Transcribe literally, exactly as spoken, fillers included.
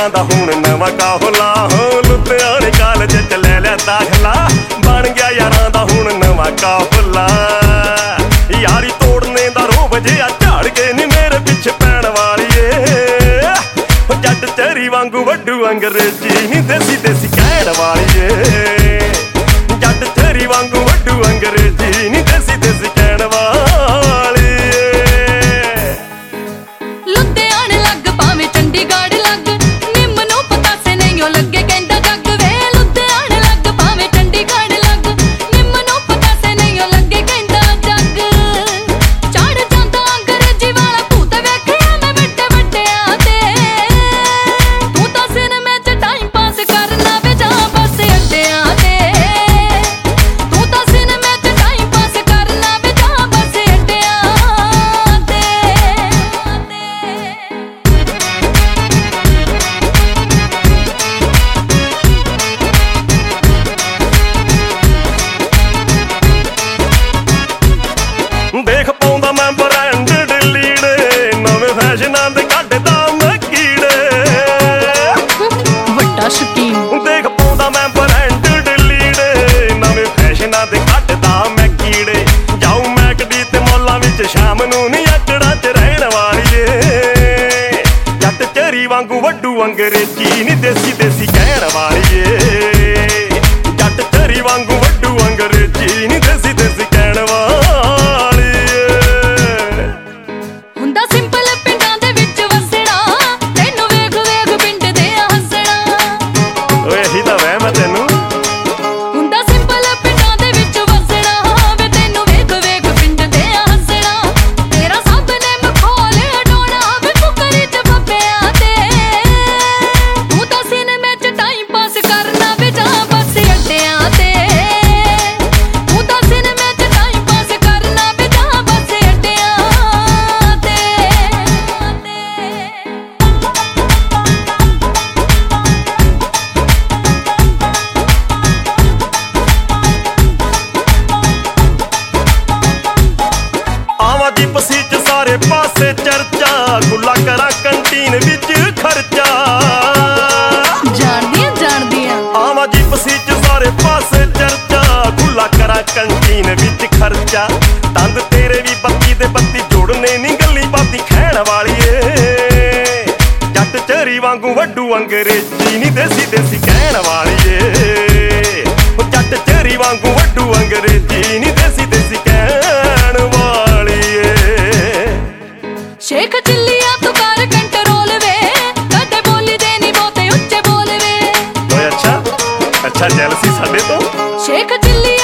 यारां दा हुण नवां काफला हो लुधियाने कालज च लै लिया दाखला बन गया यारां दा हुण नवां काफला यारी तोड़ने दा रोब जिहा झाड़ के नी मेरे पिछे पैण वालीए जट चेरी वांगू वड्डू अंग्रेजी नी देसी देसी कहण वालीए जट चेरी वांगू वड्डू अंग्रेजी नी देसी देसी कहण वाली लुधियाने लग भावें चंडीगढ़ लग निम नूं पतासे नहीं लगे कहंदा जग वे लुधियाने लग भावें चंडीगढ़ लग निम नूं पतासे नहीं लगे कहंदा जग चढ़ जांदा अंग्रेजी वाला भूत वेखिया मैं वड्डे वड्डियां ते तू तां सिनेमे च टाइम पास करना वे जा बस अड्डियां ते तू तां सिनेमे च टाइम पास करना वे जा बस अड्डियां ते देख पाउंदा मैं ब्रांडेड लीड़े नवे फैशनां दे कढदा मैं कीड़े ਵੱਡਾ ਸ਼ੌਕੀਨ देख पाउंदा मैं ब्रांडेड लीड़े नवे फैशनां दे कढदा मैं कीड़े जाऊं मैकडी ते मॉलां विच शाम नूं नी अकड़ां च रहण वालीए जट चेरी वांगू वड्डू अंग्रेजी नी देसी देसी कहण वालीए जट चेरी वांगू वड्डू अंग्रेजी नी देसी देसी कहण वाली ਹੁੰਦਾ ਸਿੰਪਲ ਪਿੰਡਾਂ ਦੇ ਵਿੱਚ ਵਸਣਾ ਤੈਨੂੰ ਵੇਖ ਵੇਖ ਪਿੰਡ ਦੇ ਹੱਸਣਾ ਓਏ ਇਹੀ ਤਾਂ ਵਹਿਮ ਹੈ ਤੈਨੂੰ ਹੁੰਦਾ ਸਿੰਪਲ ਪਿੰਡਾਂ ਦੇ ਵਿੱਚ ਵਸਣਾ ਵੇ ਤੈਨੂੰ ਵੇਖ ਵੇਖ ਪਿੰਡ ਦੇ ਹੱਸਣਾ ਤੇਰਾ ਸਭ ਨੇ ਮਖੌਲ ਡੋਣਾ ਵੇ ਕੁਕਰੀ ਚ ਬੱਬਿਆਂ ਤੇ ਤੂੰ ਤਾਂ ਸਿਨੇਮੇ ਚ ਟਾਈਮ ਪਾਸ ਕਰਨਾ ਵੇ ਜਾ ਬਸ ਅੱਡਿਆਂ ਤੇ ਤੂੰ ਤਾਂ ਸਿਨੇਮੇ ਚ ਟਾਈਮ ਪਾਸ ਕਰਨਾ ਵੇ ਜਾ ਬਸ ਅੱਡਿਆਂ ਤੇ ਆਵਾਂ ਦੀ ਪਸੀ ਚ ਸਾਰੇ ਪਾਸੇ ਚਰਚਾ ਗੁੱਲਾ ਕਰਾਂ ਕੰਟੀਨ ਵਿੱਚ ਖਰਚਾ ਜਾਣਦੀਆਂ ਜਾਣਦੀਆਂ ਆਵਾਂ ਦੀ ਪਸੀ ਚ ਸਾਰੇ ਪਾਸੇ ਚਰਚਾ ਗੁੱਲਾ ਕਰਾਂ ਕੰਟੀਨ ਵਿੱਚ ਖਰਚਾ ਦੰਦ ਤੇਰੇ ਵੀ ਬੱਤੀ ਦੇ ਬੱਤੀ ਜੋੜਨੇ ਨੀ ਗੱਲੀ ਬਾਤੀ ਖੈਣ ਵਾਲੀਏ ਜੱਟ ਚੇਰੀ ਵਾਂਗੂ ਵੱਡੂ ਅੰਗਰੇਜ਼ੀ ਨੀ ਦੇਸੀ ਦੇਸੀ ਕਹਿਣ ਵਾਲੀਏ ਜੱਟ ਚੇਰੀ ਵਾਂਗੂ ਵੱਡੂ ਅੰਗਰੇਜ਼ੀ ਨੀ ਦੇਸੀ ਦੇਸੀ ਕਹਿਣ ਵਾਲੀਏ ਸ਼ੇਖ ਚਿੱਲੀਆ ਤੂੰ ਕਰ ਕੰਟਰੋਲ ਵੇ ਕਦੇ ਬੋਲੀ ਦੇ ਨੀ ਬਹੁਤੇ ਉੱਚੇ ਬੋਲ ਵੇ ਓਏ ਅੱਛਾ ਅੱਛਾ ਜੈਲਸੀ ਸਾਡੇ ਤੋਂ ਸ਼ੇਖ ਚਿੱਲੀਆ